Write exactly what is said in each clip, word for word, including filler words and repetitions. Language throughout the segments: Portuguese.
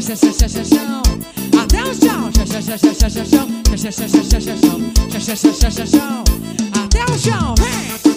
chão, chão, chão, chão, até o chão, chão, chão, chão, chão, chão, chão, chão, chão, chão, chão, chão, chão, chão, chão, chão, chão, até o chão, vem!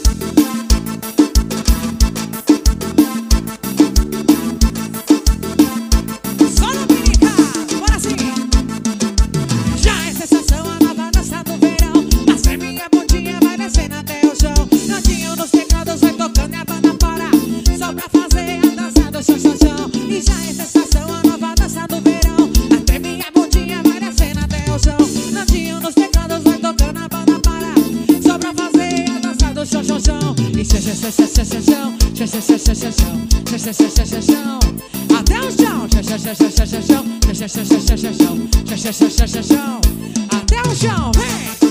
Até o chão, até o chão, vem!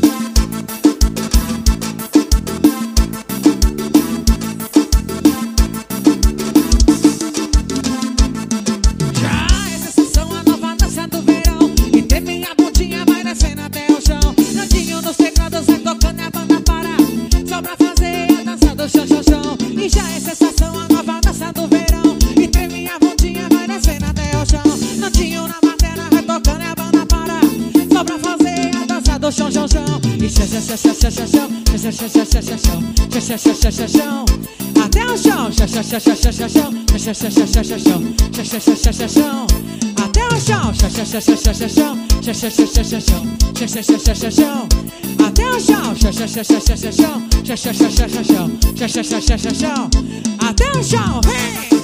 Chão, chão, chão, e chão, chão, chão, chão, chão, chão, chão, chão, chão, chão, chão, chão, chão, chão, chão, chão, até o chão, chão, chão, chão, chão, chão, chão, chão, chão, chão, chão, chão, chão, chão, chão, chão, chão, chão, até o chão, chão, chão, chão, chão, chão, chão, chão, chão, chão, chão, chão, chão, chão, chão, chão, chão, até o chão, chão, chão, chão, chão, chão, chão, chão, chão, chão, chão, chão, chão, chão, chão, chão, chão, chão, até o chão, vem!